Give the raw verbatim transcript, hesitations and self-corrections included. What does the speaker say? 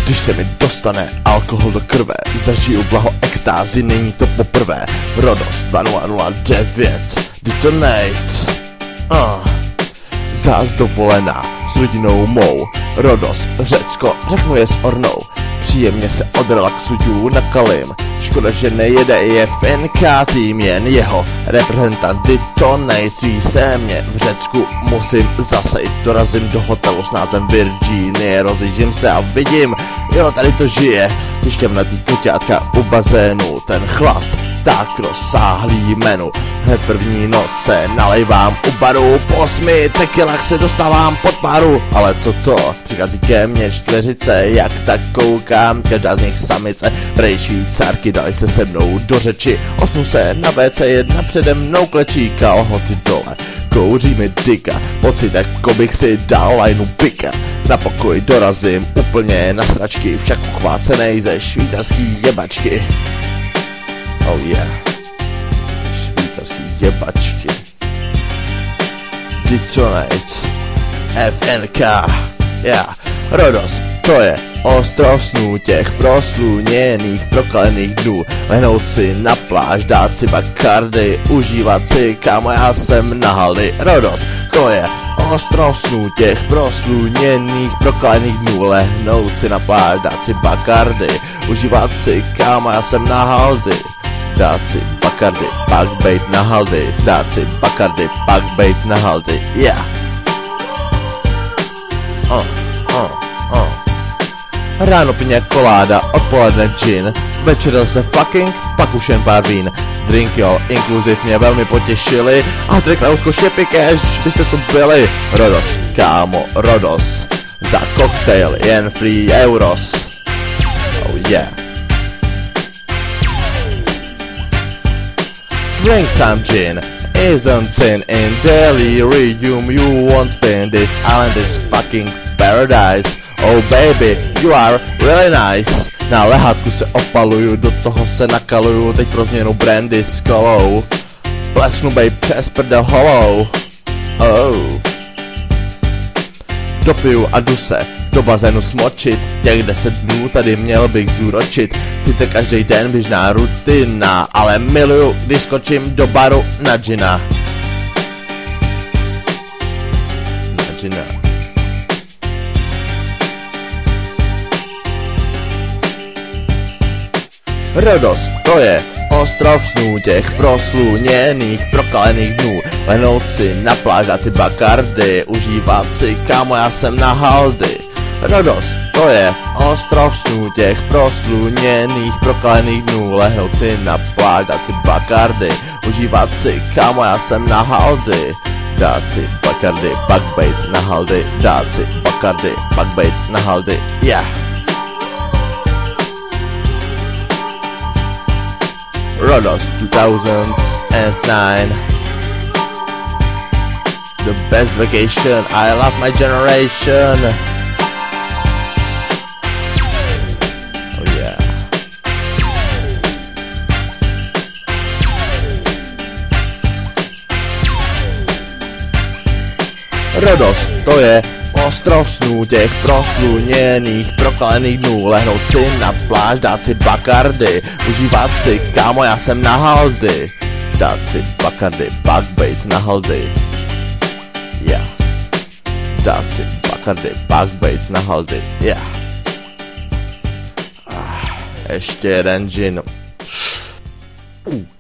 Když se mi dostane alkohol do krve, zažiju blaho extázy, není to poprvé. Rodost dva nula nula devět, detonate. uh. Zás dovolená s rodinou mou, Rodos, Řecko, řeknu je s Ornou. Příjemně se odrelaxuju na Kalim. Škoda, že nejede I F N K tým, jen jeho reprezentant Detonate. Sví se mě v Řecku musím zasejt. Dorazím do hotelu s názvem Virginie, rozjíždím se a vidím, jo, tady to žije. Tištěvnatý koťátka u bazénu, ten chlast tak rozsáhlý menu. Hned první noce nalejvám u baru, po osmi tekilách se dostávám pod páru. Ale co to, přichází ke mně čtveřice, jak tak koukám, každá z nich samice. Prej Švýcarky dali se se mnou do řeči, osnu se na W C, jedna přede mnou klečí, kalhoty dole, kouří mi dika, pocit jako bych si dal lajnu pika. Na pokoj dorazím úplně na sračky, však uchvácenej ze švýcarský jebačky. Oh yeah, švýcarský jebačky. Detonate, F N K, yeah. Rodos, to je ostrov snů těch prosluněných, prokalených dnů. Lehnout si na pláž, dát si Bacardi, užívat si, kámo, já jsem na haldy. Rodos, to je ostrov snů těch prosluněných, prokalených dnů. Lehnout si na pláž, dát si Bacardi, užívat si, kámo, já jsem na haldy. Dát si Bacardi, pak bejt na haldy. Dát si Bacardi, pak bejt na haldy. Yeah. Oh, oh, oh. Ráno piňa koláda, odpoledne gin, večer se fucking, pak už jen pár vín. Drinky all inclusive mě velmi potěšily a trik na úzko šepy cash, byste tu byli. Rodos, kámo, Rodos, za koktejl jen free euros. Oh yeah. Drink some gin, isn't sin in delirium. You won't spin, this island is fucking paradise. Oh baby, you are really nice. Na lehátku se opaluju, do toho se nakaluju, teď pro změnu brandy s kolou. Plesknu bej přes prdel holou. Oh. Dopiju a jdu se do bazénu smočit, těch deset dnů tady měl bych zúročit. Sice každý den běžná rutina, ale miluju, když skočím do baru na džina. Na džina. Rodos, to je ostrov snů těch prosluněných, prokalených dnů. Lehnout si na pláž, dát si Bacardi, užívat si, kámo, já jsem na haldy. Rodos, to je ostrov snů těch prosluněných, prokalených dnů. Lehnout si na pláž, dát si Bacardi, užívat si, kámo, já jsem na haldy. Dát si Bacardi, pak bejt na haldy. Dát si Bacardi, pak bejt na haldy. Yeah. Rodos two thousand nine. The best vacation, I love my generation. Oh yeah. Rodos, to je ostrov snů těch prosluněných, prokalených dnů. Lehnout si na pláž, dát si Bacardi, užívat si, kámo, já jsem na haldy. Dát si Bacardi, pak bejt na haldy. Yeah. Dát si Bacardi, pak bejt na haldy. Yeah. Ah, ještě jeden gin. Uh.